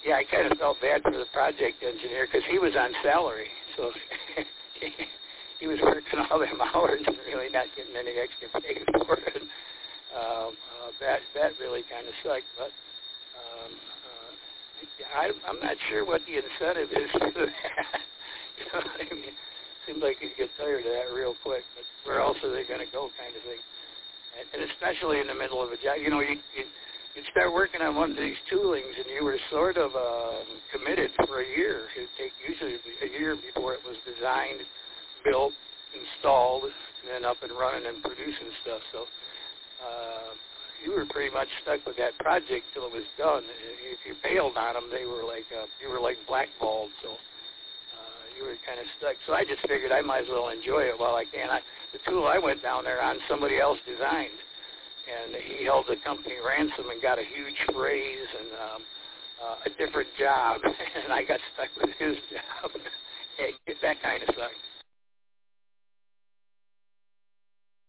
yeah, I kind of felt bad for the project engineer because he was on salary, so he was working all them hours and really not getting any extra pay for it. That really kind of sucked, but I'm not sure what the incentive is for that. You know what I mean? Seems like you get tired of that real quick, but where else are they going to go kind of thing? And especially in the middle of a job, you know, you'd start working on one of these toolings and you were sort of committed for a year. It would take usually a year before it was designed, built, installed, and then up and running and producing stuff. So you were pretty much stuck with that project till it was done. If you bailed on them, you were like blackballed. So you were kind of stuck. So I just figured I might as well enjoy it while I can. The tool I went down there on, somebody else designed, and he held the company ransom and got a huge raise and a different job, and I got stuck with his job. That kind of sucked.